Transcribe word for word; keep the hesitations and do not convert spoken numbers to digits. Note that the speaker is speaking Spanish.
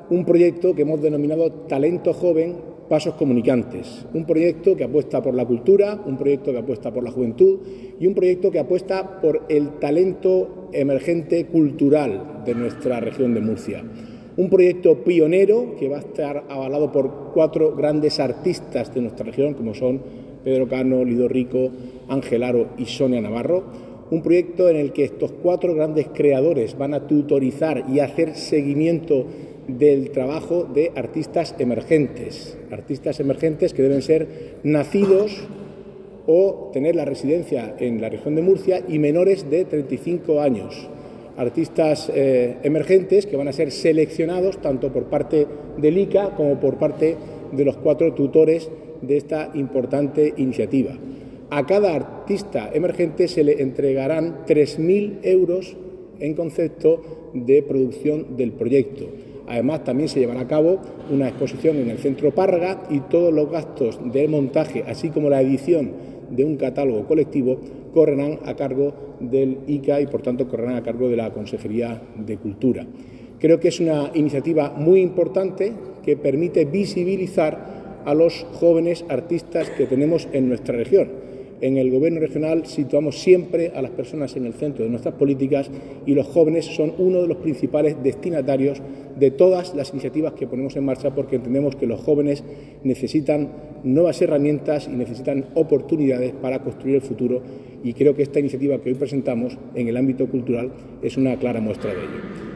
un proyecto que hemos denominado Talento Joven, Pasos Comunicantes, un proyecto que apuesta por la cultura, un proyecto que apuesta por la juventud y un proyecto que apuesta por el talento emergente cultural de nuestra región de Murcia. Un proyecto pionero que va a estar avalado por cuatro grandes artistas de nuestra región, como son Pedro Cano, Lido Rico, Ángel Aro y Sonia Navarro. Un proyecto en el que estos cuatro grandes creadores van a tutorizar y hacer seguimiento del trabajo de artistas emergentes, artistas emergentes que deben ser nacidos o tener la residencia en la región de Murcia y menores de treinta y cinco años. Artistas eh, emergentes que van a ser seleccionados tanto por parte del I C A como por parte de los cuatro tutores de esta importante iniciativa. A cada artista emergente se le entregarán tres mil euros en concepto de producción del proyecto. Además, también se llevará a cabo una exposición en el Centro Párraga y todos los gastos de montaje, así como la edición de un catálogo colectivo, correrán a cargo del I C A y, por tanto, correrán a cargo de la Consejería de Cultura. Creo que es una iniciativa muy importante que permite visibilizar a los jóvenes artistas que tenemos en nuestra región. En el Gobierno regional situamos siempre a las personas en el centro de nuestras políticas y los jóvenes son uno de los principales destinatarios de todas las iniciativas que ponemos en marcha, porque entendemos que los jóvenes necesitan nuevas herramientas y necesitan oportunidades para construir el futuro, y creo que esta iniciativa que hoy presentamos en el ámbito cultural es una clara muestra de ello.